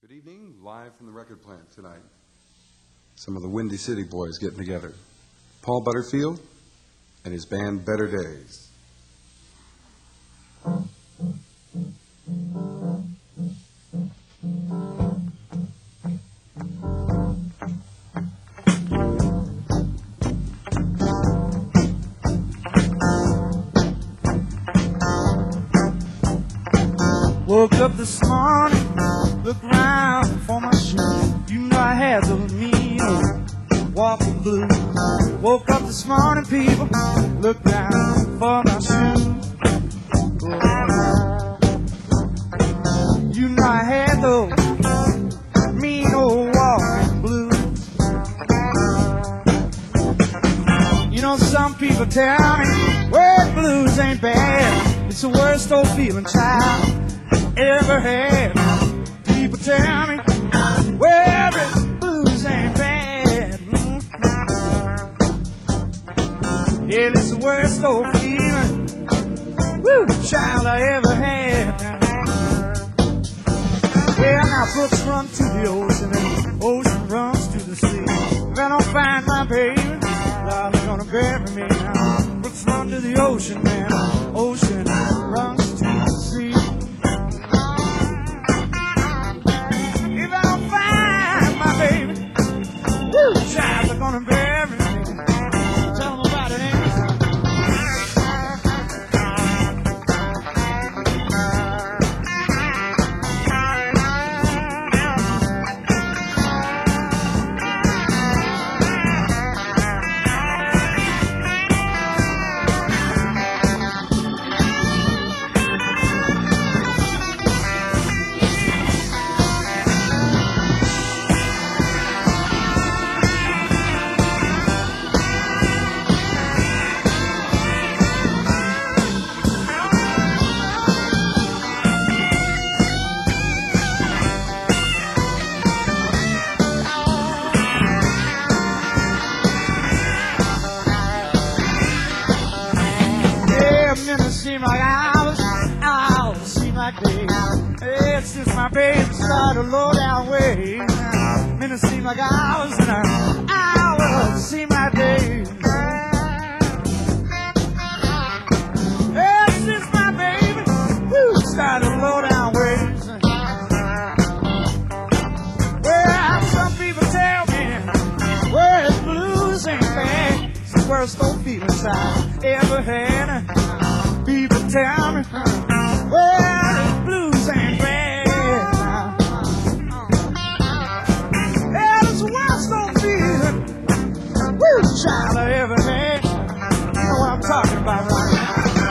Good evening, live from the record plant tonight. Some of the Windy City Boys getting together. Paul Butterfield and his band Better Days. Woke up this morning, looked around for my shoes. You know I had those mean old walking blues. Woke up this morning, people, looked around for my shoes. You know I had those mean old walking blues. You know some people tell me, well, blues ain't bad. It's the worst old feeling, child, ever had. People tell me, well, this blues ain't bad. Yeah, it's the worst old feeling, woo, child, I ever had. Well, now brooks run to the ocean and the ocean runs to the sea. If I don't find my baby, Lord's gonna bury me now. Brooks run to the ocean and the ocean runs to the sea. Child, they're gonna bury me. Tell them about it, ain't seem like hours seem like days. It's since my baby started low down ways. Minutes seem like hours and hours seem like days. It's since my baby started low down ways. Well, some people tell me, well, blues ain't bad. It's the worst old feelings I ever had. People tell me, well, the blues ain't bad. Yeah, it's the worst old feeling, woo, child, I ever had. You know what I'm talking about right now.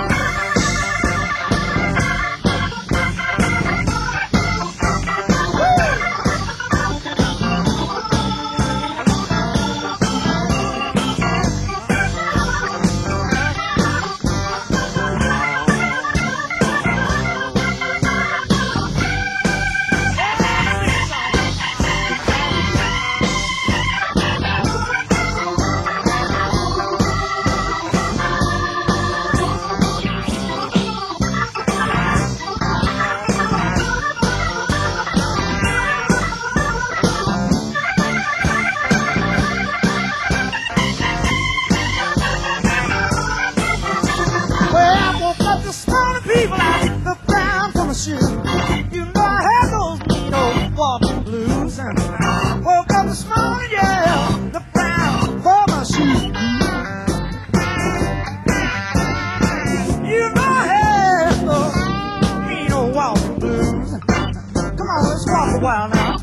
People out the brown from a shoe. You know I had those mean old walking blues. And I woke up this morning, yeah, the brown from a shoe. You know I had those mean old walking blues. Come on, let's walk a while now.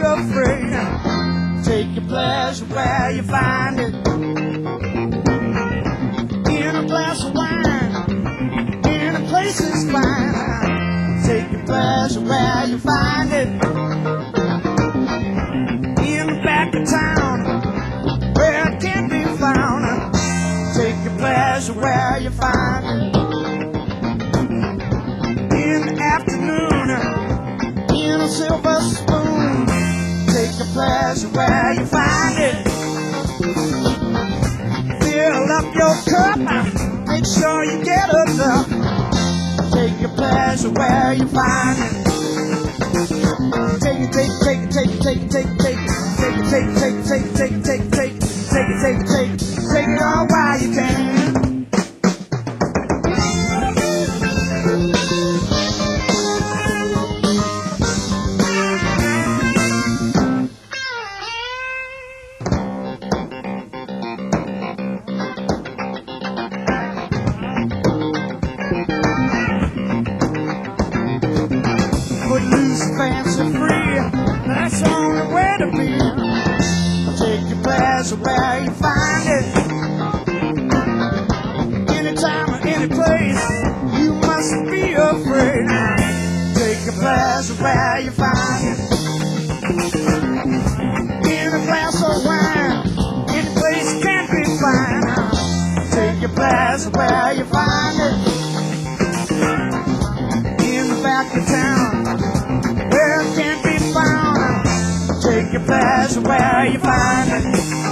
afraid. Take your pleasure where you find it. In a glass of wine, in a place that's fine. Take your pleasure where you find it. In the back of town, where it can't be found. Take your pleasure where you find it. In the afternoon, in a silver spoon. Take your pleasure where you find it. Fill up your cup, make sure you get enough. Take your pleasure where you find it. Take it, take it, take it, take it, take it, take it, take it, take it, take it, take it, take it, take it, take it, take it, take it, take it, take it all while you can. Put loose, fancy free, that's the only way to be. Take your pleasure where you find it. Anytime or any place, you mustn't be afraid. Take your pleasure where you find it. In a glass of wine, any place can't be fine. Take your pleasure where you find it. In the back of town, where it can't be found. Take your pleasure where you find it.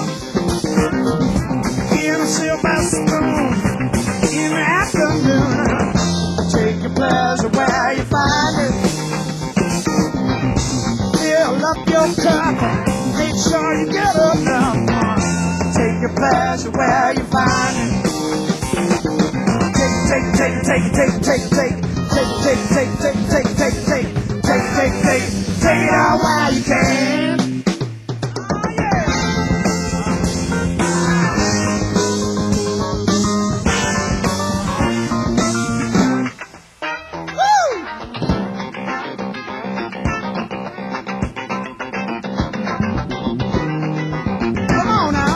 In a silver spoon, in the afternoon. Take your pleasure where you find it. Fill up your cup, make sure you get enough. Take your pleasure where you find it. Take it, take it, take it, take it, take it, take it. Take it, take it, take it, take it, take it, take it, take it, take it, take it, take it, take it all while you can. Oh yeah. Woo! Come on now.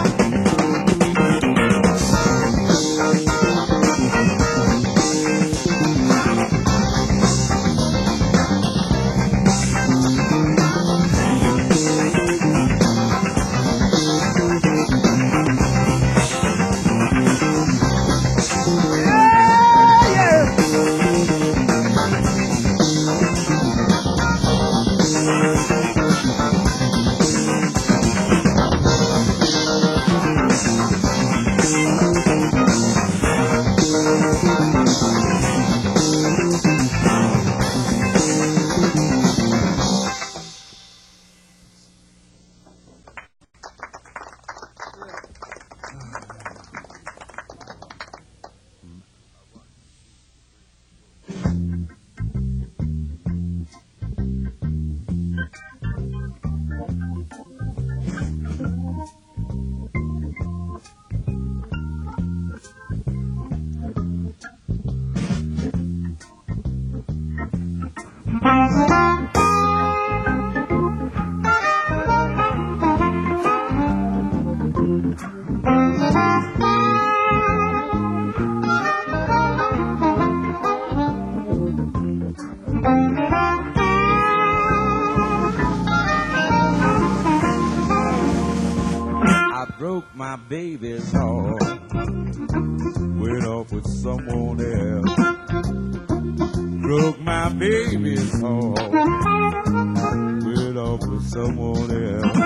I broke my baby's heart, went off with someone else. Broke my baby's heart, went off with someone else.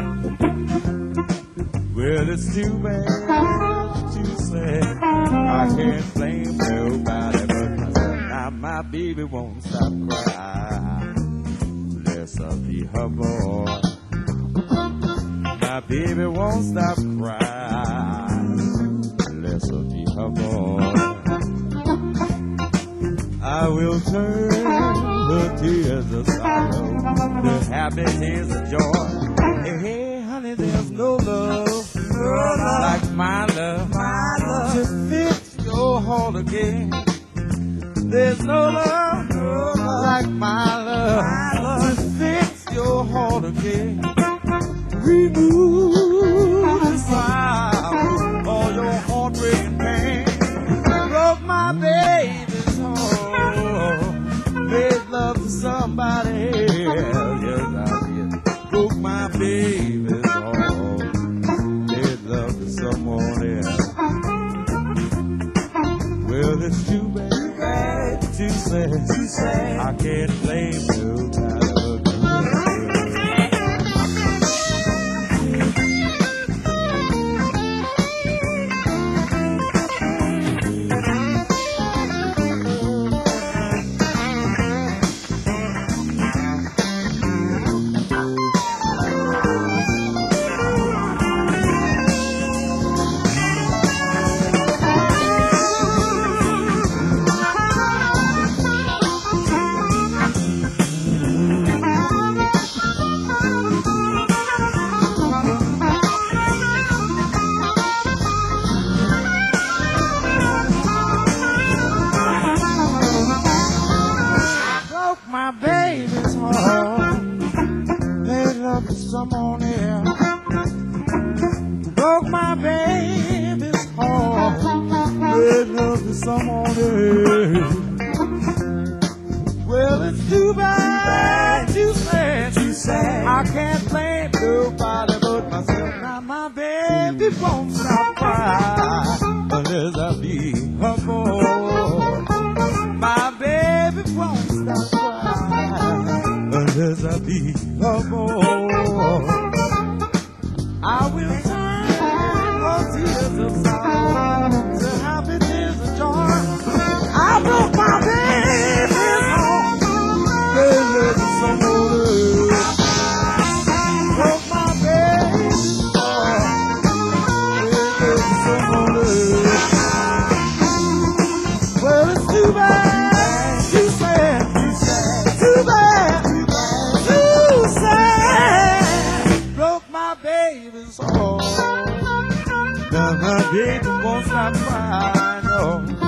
Well, it's too bad, too sad. I can't blame nobody but myself. Now my baby won't stop crying. Bless her, be her boy. My baby won't stop crying. Bless her, be her boy. I will turn the tears of sorrow to happiness and joy. Hey, honey, there's no love like my love to fix your heart again. There's no love like my love to fix your your heart again. Remove the frown, all your heartbreaking pain. Broke my baby's heart, made love to somebody else. Yes, I did. Broke my baby's heart, made love to someone else. Well, it's too bad, too sad. I can't blame nobody. My baby's heart, made love to someone else. Broke my baby's heart, made love to someone else. Well, it's too bad, too sad. I can't blame nobody but myself. Now my baby won't stop crying unless I be her boy. My baby won't stop crying unless I be her boy. I will turn her tears of sorrow to happy tears of joy. I broke my baby's heart, baby, to someone else. Broke my baby's heart, baby, to someone else. Well, it's too bad. Now my baby won't stop crying, no.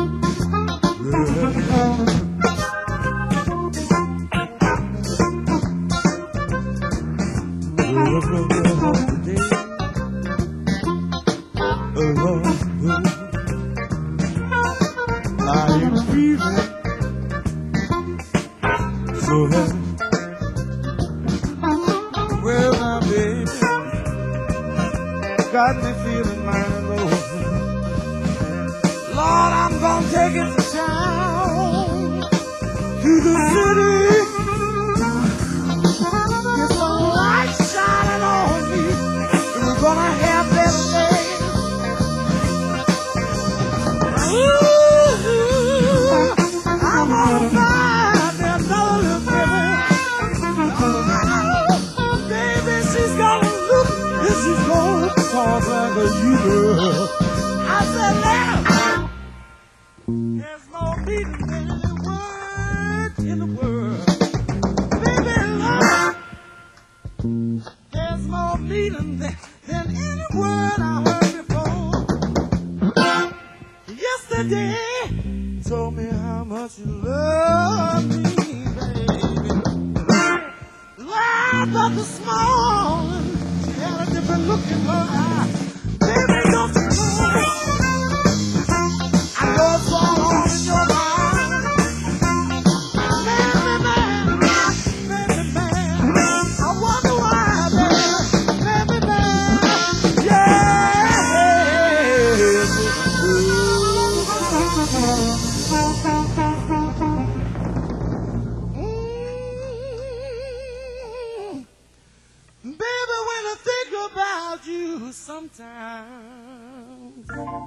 I am feeling so happy. Well, my baby got me feeling mighty low. Lord, I'm gonna take it to town, to the city. Get some light shining on me, and we're gonna have that day. Ooh, I'm gonna find another little baby. Oh, baby, she's gonna look, and she's gonna talk like a you. I said, now, there's no meaning in any word in the world. Baby, love, there's more meaning than any word I heard before. Yesterday, told me how much you love me, baby. Laughed at the small, she had a different look in her eyes. Baby, don't you know? I know it's all on in your mind. Baby, man, I wonder why, baby, yeah. Baby, when I think about you sometimes,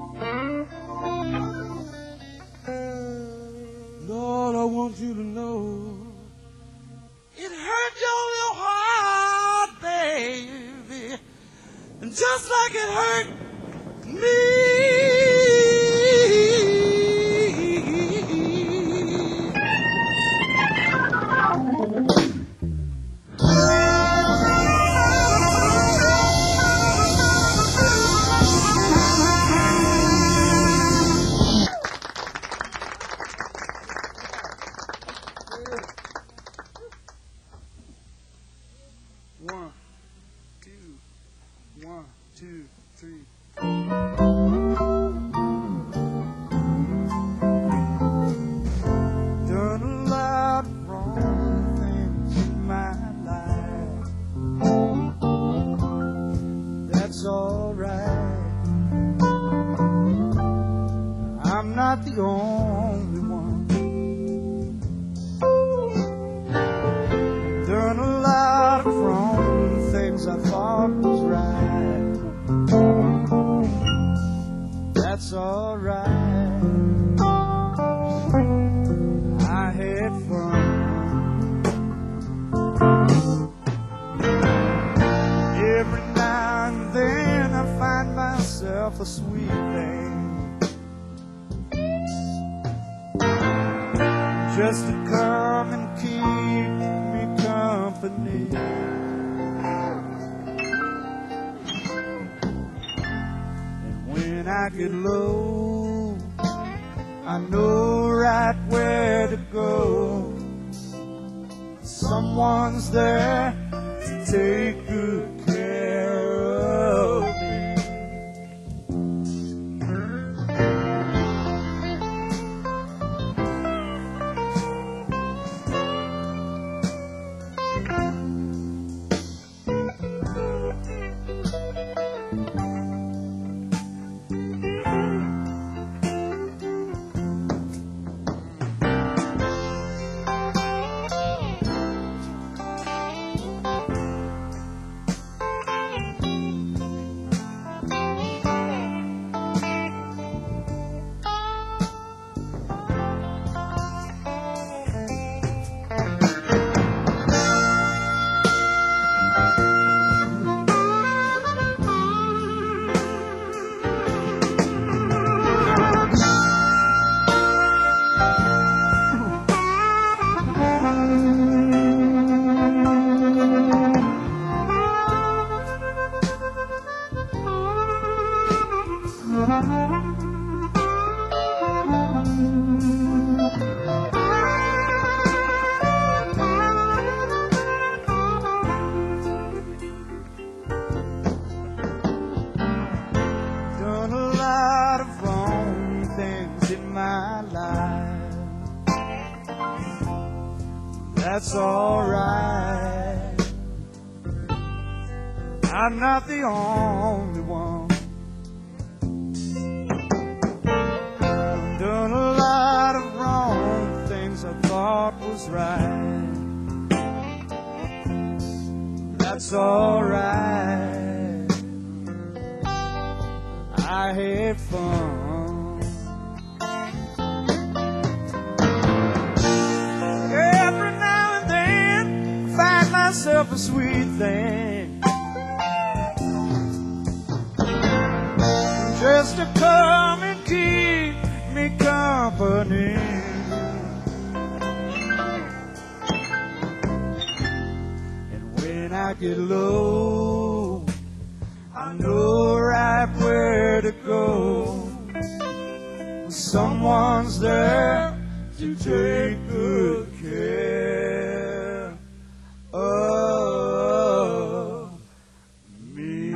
Lord, I want you to know it hurt your little heart, baby, and just like it hurt me. 2, 3. Done a lot of wrong things in my life. That's alright. I'm not the only one. Done a lot of wrong things I thought was right. That's alright. I had fun. Every now and then I find myself a sweet thing, just to come and keep me company. And when I get low, I know right where to go. Someone's there to take good care of me. Done a lot of wrong things in my life. That's alright. I'm not the only one. Done a lot of wrong things I thought was right. That's alright. I had fun. Every now and then I find myself a sweet thing, just to come and keep me company. And when I get low, I know right where to go. Someone's there to take good care of me.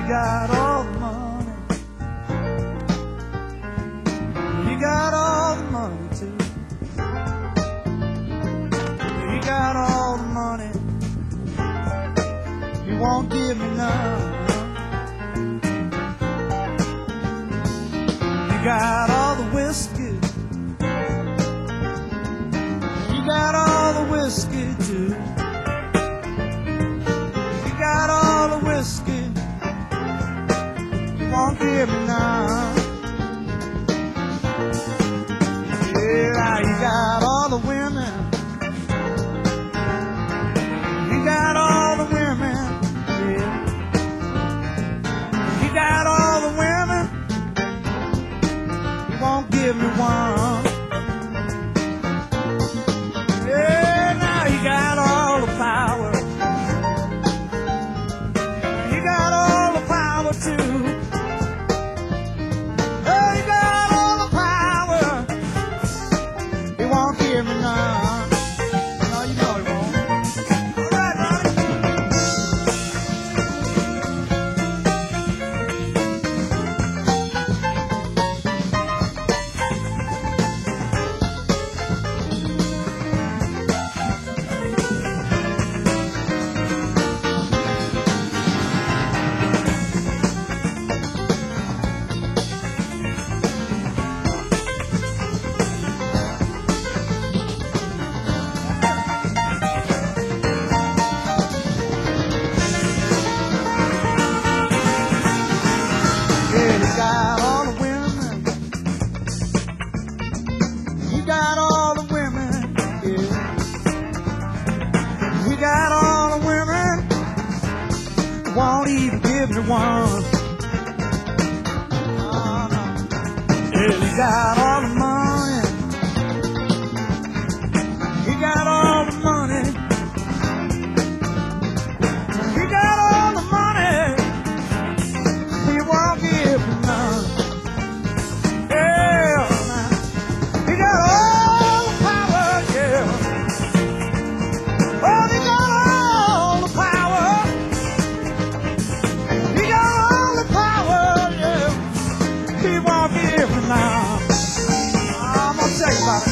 got all the money. You got all the money too. You got all the money. You won't give me none. You got all the whiskey. You got all the whiskey too. You got all the whiskey. You won't give me none. Yeah, you got all the women. You got all the women. Yeah. You got all the women. You won't give me one. Yeah, now you got all the power. You got all the power too. Oh, you got all the power. You won't give me none. No, you know you won't. All right, Ronnie. Yeah, you got all the women. You got all the women. Yeah. You got all the women. Won't even give me one. Yeah, you got all the money. You got all the money. You got all the money. You won't give me none. Yeah, you got all the power, yeah. Oh, you got all the power. You got all the power, yeah. You won't give me none. I'm gonna tell you about it.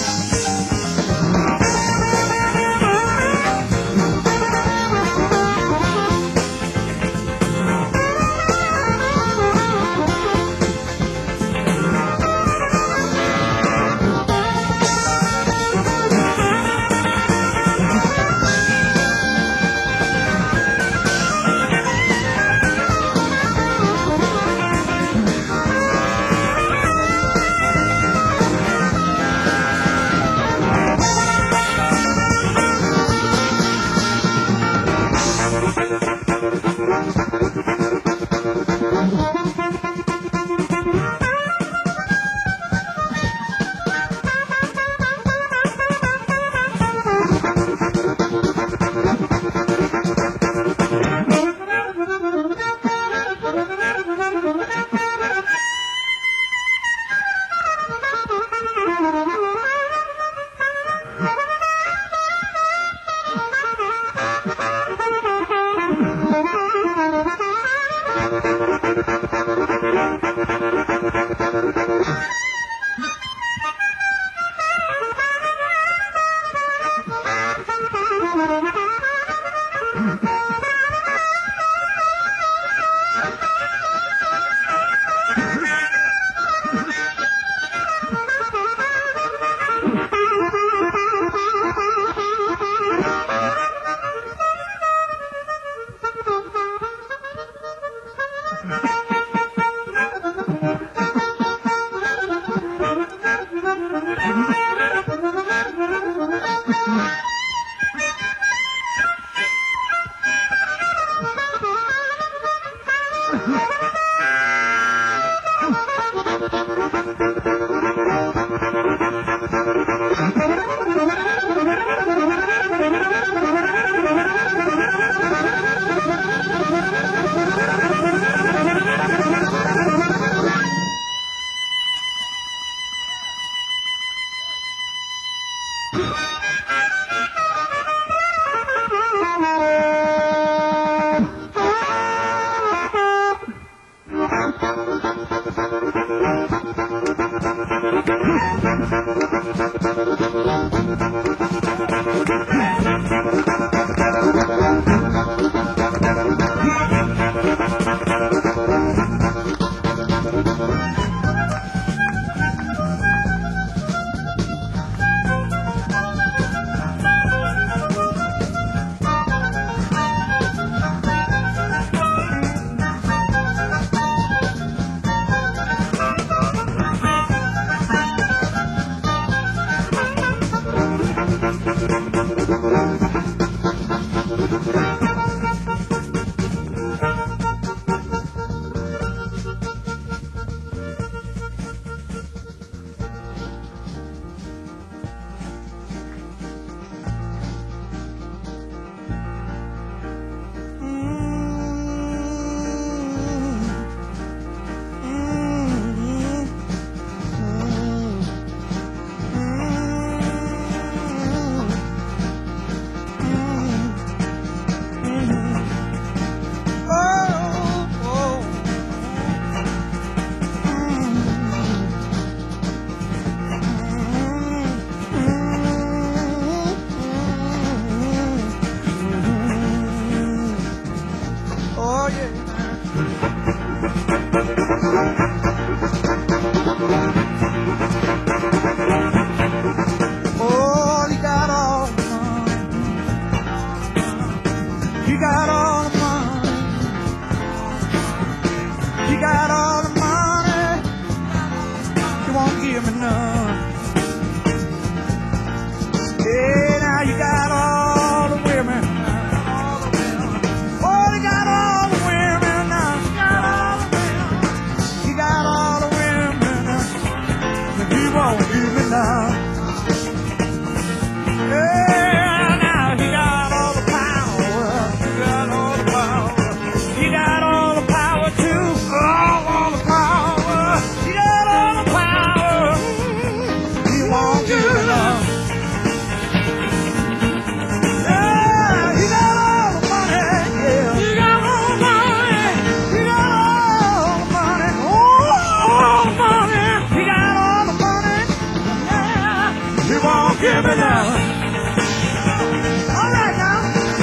Oh, yeah. Oh, you got all the money. You got all the money. You got all the money. You won't give me none. Yeah, now you got all the women. Oh, you got all the women now. You got all the women. But you won't give me none. Yeah, now you got all the power. You got all the power. You got all the power too. All the power. You got all the power. You won't give me none. Give me now. All right now.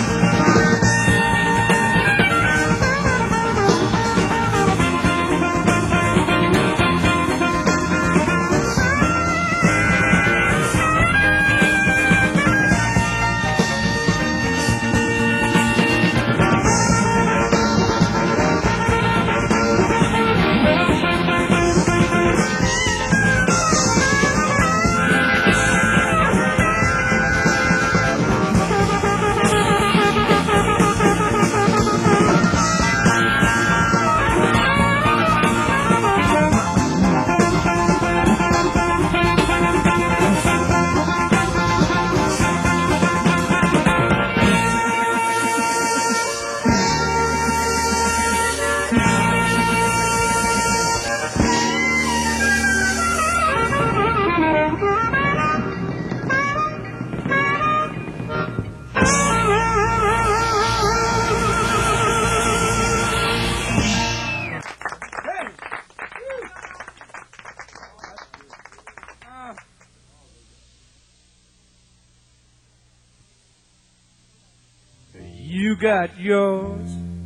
You got yours,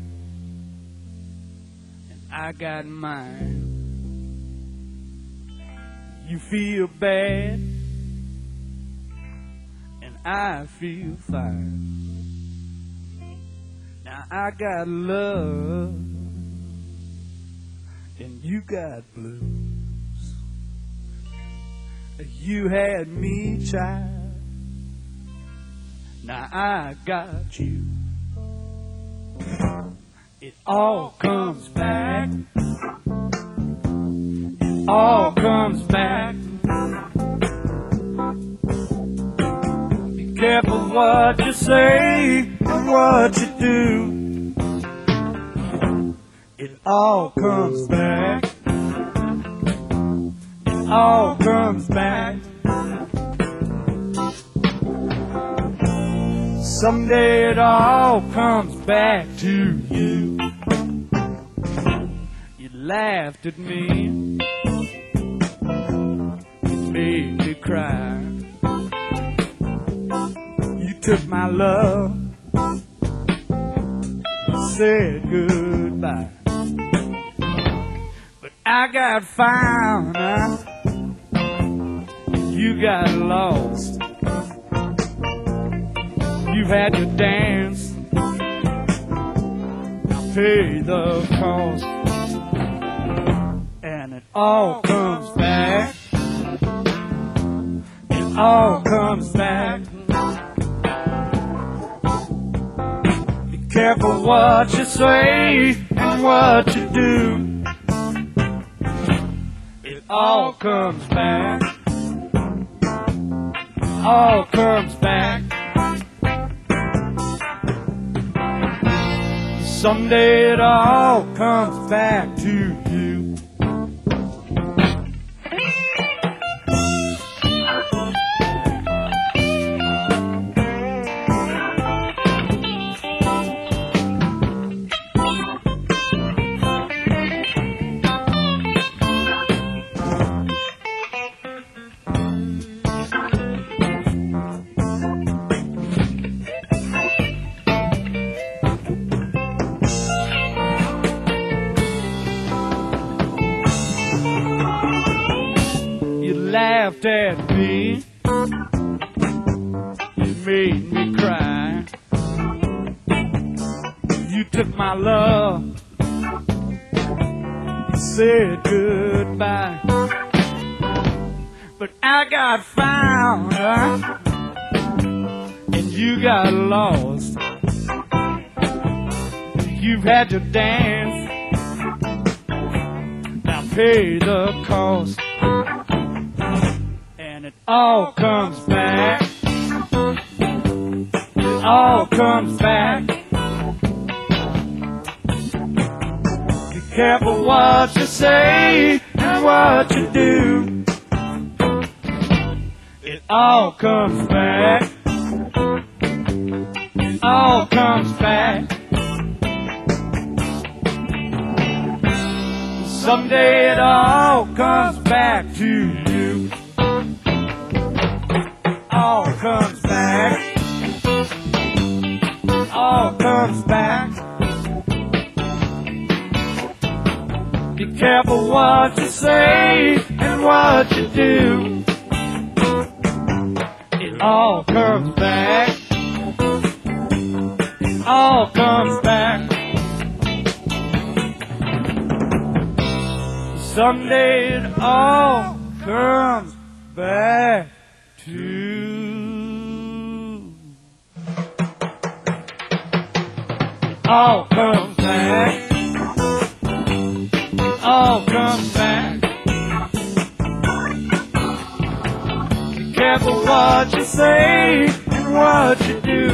and I got mine. You feel bad, and I feel fine. Now I got love, and you got blues. You had me, child. Now I got you. It all comes back. It all comes back. Be careful what you say and what you do. It all comes back. It all comes back. Someday it all comes back to you. You laughed at me, you made me cry. You took my love, said goodbye. But I got found, you got lost. You've had to dance, now pay the cost. And it all comes back. It all comes back. Be careful what you say and what you do. It all comes back. All comes back. Someday it all comes back to you. laughed at me. You made me cry. You took my love. You said goodbye. But I got found, and you got lost. You've had your dance. Now pay the cost. And it all comes back. It all comes back. Be careful what you say and what you do. It all comes back. It all comes back. Someday it all comes back to you. All comes back. All comes back. Be careful what you say and what you do. It all comes back. It all comes back. Someday it all comes back to it all comes back. It all comes back. Be careful what you say and what you do.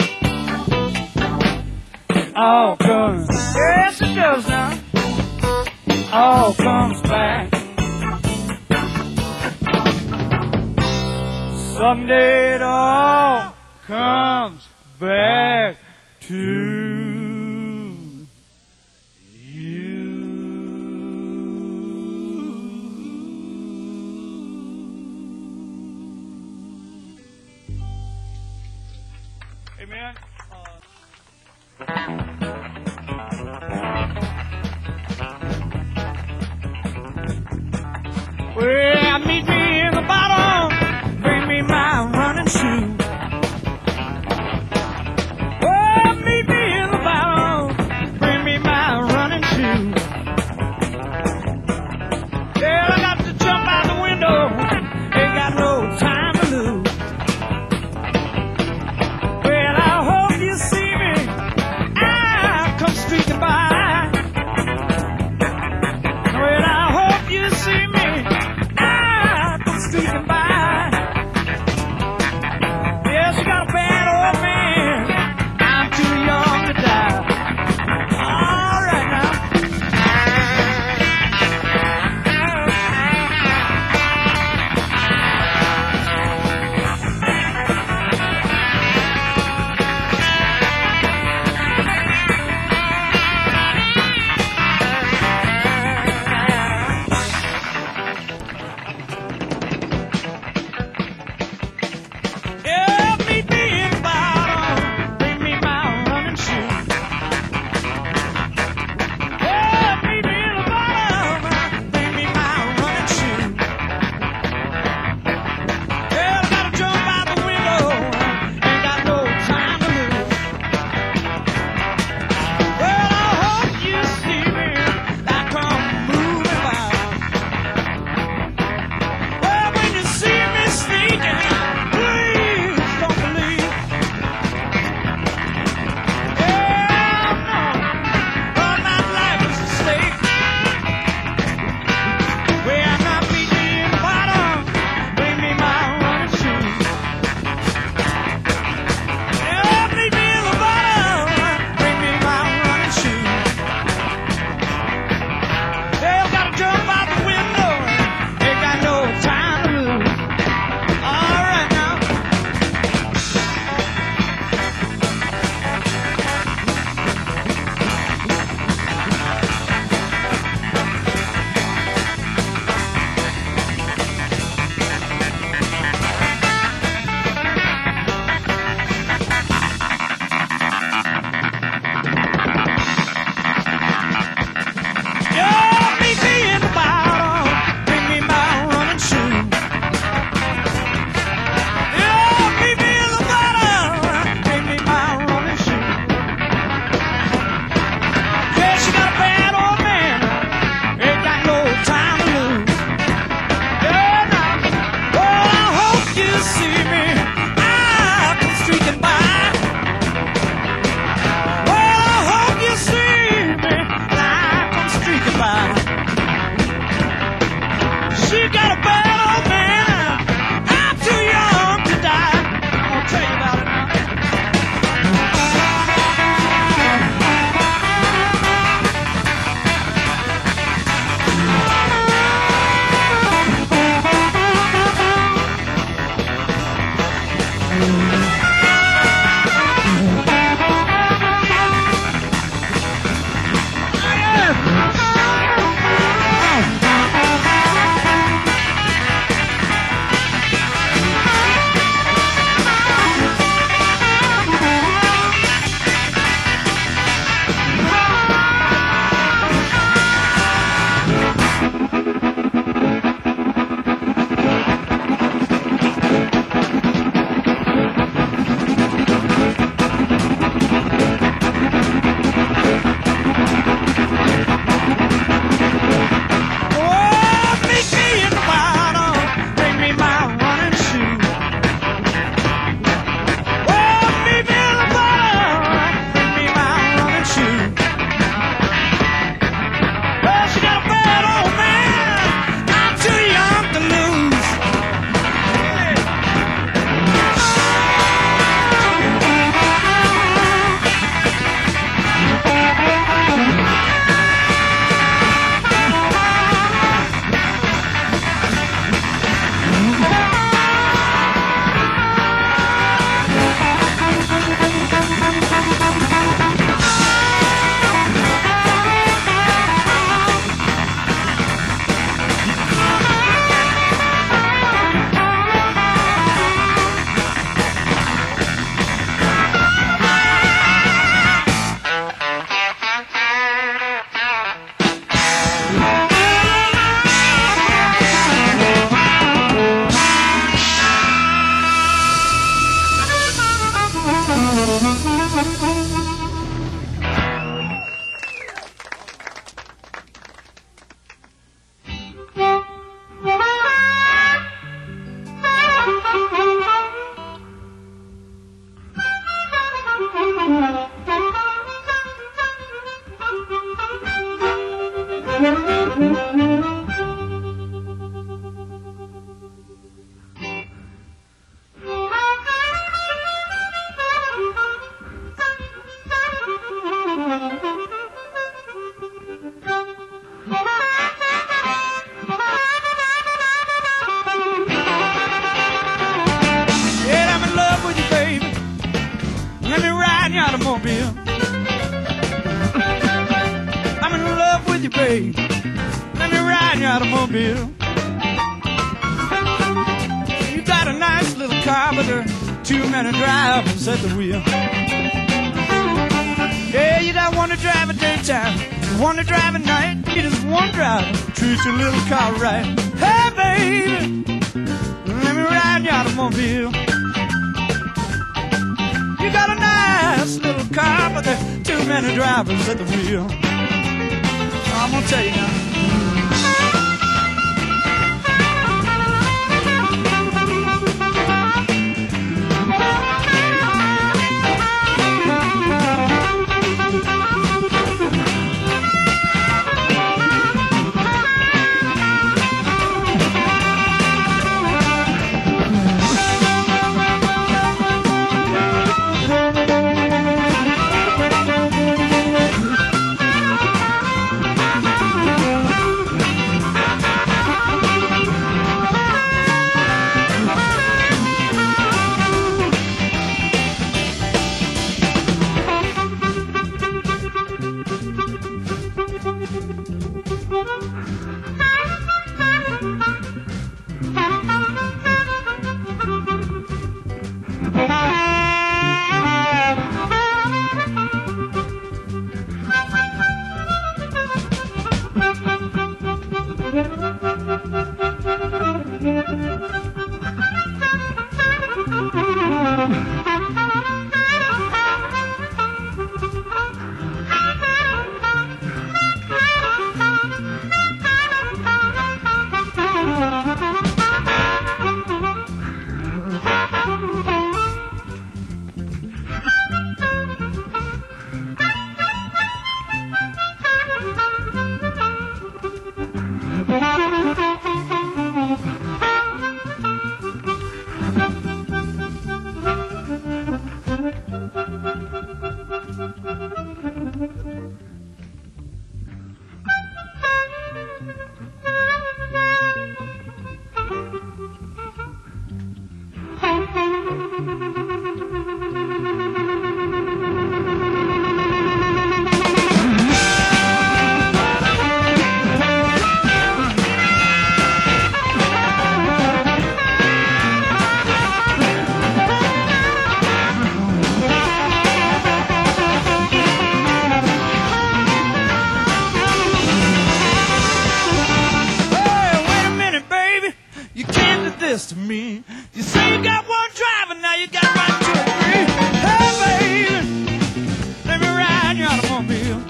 It all comes. Yes, it does now. All comes back. Someday it all comes back to you. Amen. Well, meet me in the bottom, bring me my running shoe. Well, meet me Yeah, I'm in love with you, baby. Let me ride in your automobile. I'm in love with you, baby. Let me ride in your automobile. You got a nice little car, but there are too many drivers at the wheel. Yeah, you got one to drive at daytime, one to drive at night. You just one driver, treat your little car right. Hey, baby, let me ride in your automobile. You got a nice little car, but there are too many drivers at the wheel. I'm gonna tell you now. To me, you say you got one driver, now you got about 2 or 3. Hey, baby, let me ride in your automobile.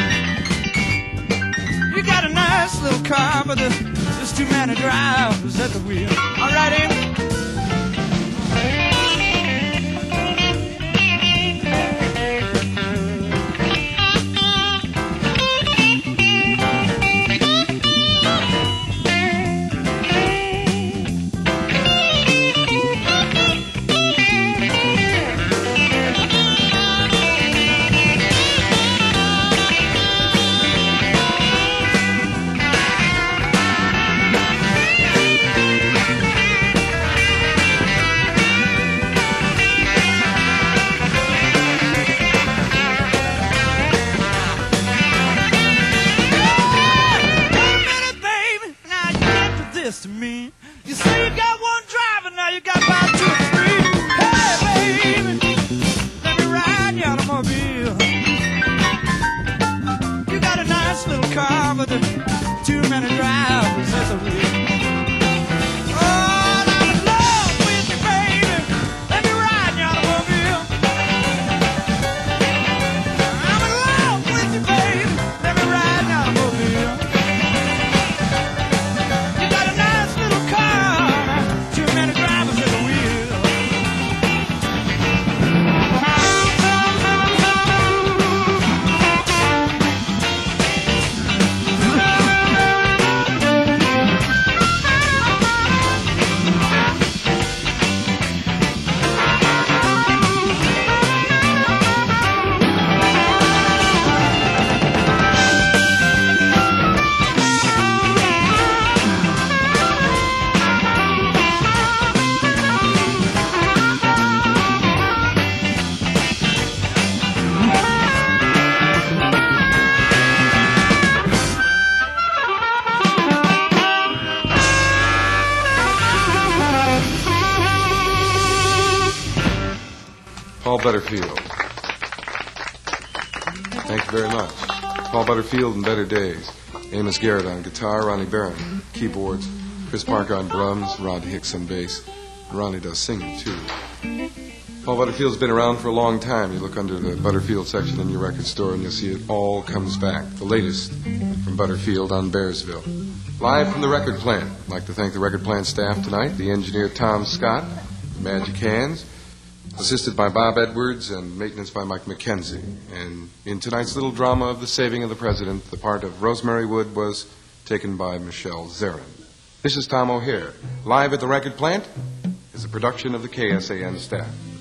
You got a nice little car, but there's too many drivers at the wheel. All right, Amy. To me, you say you got one driver, now you got about 2 or 3. Hey, baby, let me ride in your automobile. You got a nice little car, but there's too many drivers at the wheel. Oh, I'm in love with you, baby. Let me ride in your automobile. I'm in love with you, baby. Let me ride in your automobile. Paul Butterfield. Thank you very much. Paul Butterfield and Better Days. Amos Garrett on guitar, Ronnie Barron keyboards, Chris Parker on drums, Rodney Hicks on bass. And Ronnie does singing, too. Paul Butterfield's been around for a long time. You look under the Butterfield section in your record store and you'll see it all comes back. The latest from Butterfield on Bearsville. Live from the record plant. I'd like to thank the record plant staff tonight, the engineer Tom Scott, Magic Hands, assisted by Bob Edwards and maintenance by Mike McKenzie. And in tonight's little drama of the saving of the president, the part of Rosemary Wood was taken by Michelle Zarin. This is Tom O'Hare. Live at the record plant is a production of the KSAN staff.